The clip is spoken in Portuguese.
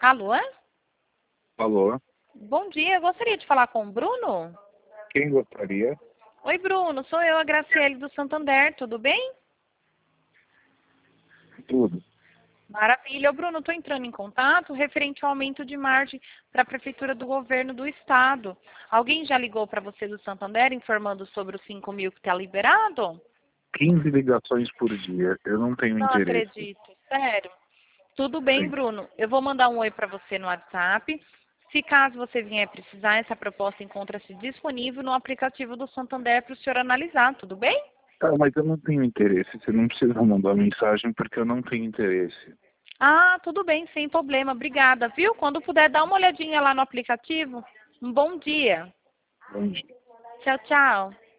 Alô? Alô? Bom dia, eu gostaria de falar com o Bruno? Quem gostaria? Oi, Bruno, sou eu, a Graciele do Santander, tudo bem? Tudo. Maravilha. Ô, Bruno, estou entrando em contato referente ao aumento de margem para a Prefeitura do Governo do Estado. Alguém já ligou para você do Santander informando sobre os 5 mil que está liberado? 15 ligações por dia. Eu não tenho Não interesse. acredito, sério. Tudo bem, Sim. Bruno. Eu vou mandar um oi para você no WhatsApp. Se caso você vier precisar, essa proposta encontra-se disponível no aplicativo do Santander para o senhor analisar, tudo bem? Tá, mas eu não tenho interesse. Você não precisa mandar mensagem porque eu não tenho interesse. Ah, tudo bem, sem problema. Obrigada, viu? Quando puder, dá uma olhadinha lá no aplicativo. Um bom dia. Bom dia. Tchau, tchau.